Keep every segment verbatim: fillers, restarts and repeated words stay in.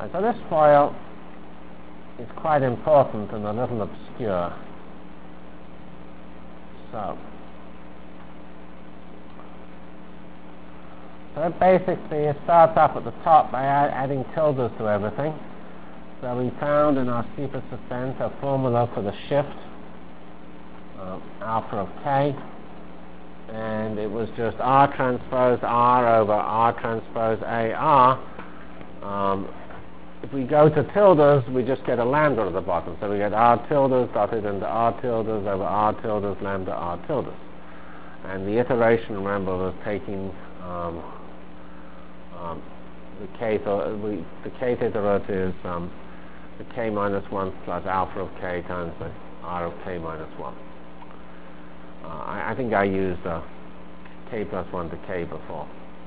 And so this FOIL is quite important and a little obscure. So, so basically it starts off at the top by add, adding tildes to everything. So we found in our steepest ascent a formula for the shift, uh, alpha of k, and it was just R transpose R over R transpose A R. Um, if we go to tildes, we just get a lambda at the bottom. So we get R tildes dotted into R tildes over R tildes lambda R tildes. And the iteration, remember, was taking um, um, the kth, or we, the kth iterate is um, the k minus one plus alpha of k times the R of k minus one. Uh, I, I think I used uh, k plus one to k before.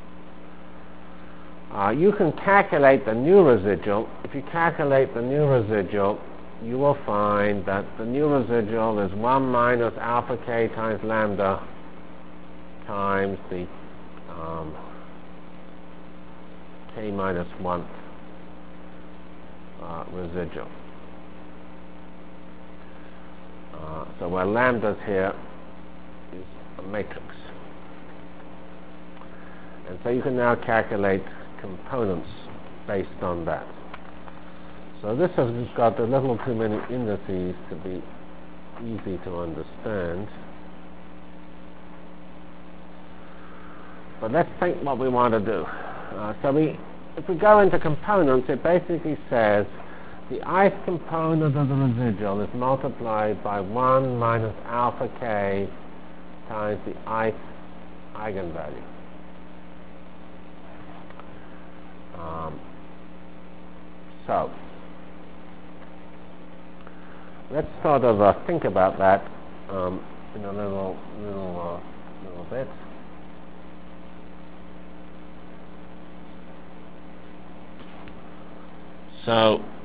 Uh, you can calculate the new residual. If you calculate the new residual, you will find that the new residual is one minus alpha k times lambda times the um, k minus one uh, residual. Uh, so where lambda's here is a matrix. And so you can now calculate components based on that. So this has got a little too many indices to be easy to understand. But let's think what we want to do. Uh, so we, if we go into components, it basically says the ith component of the residual is multiplied by one minus alpha k times the ith eigenvalue. Um, so let's sort of uh, think about that um, in a little, little, uh, little bit. So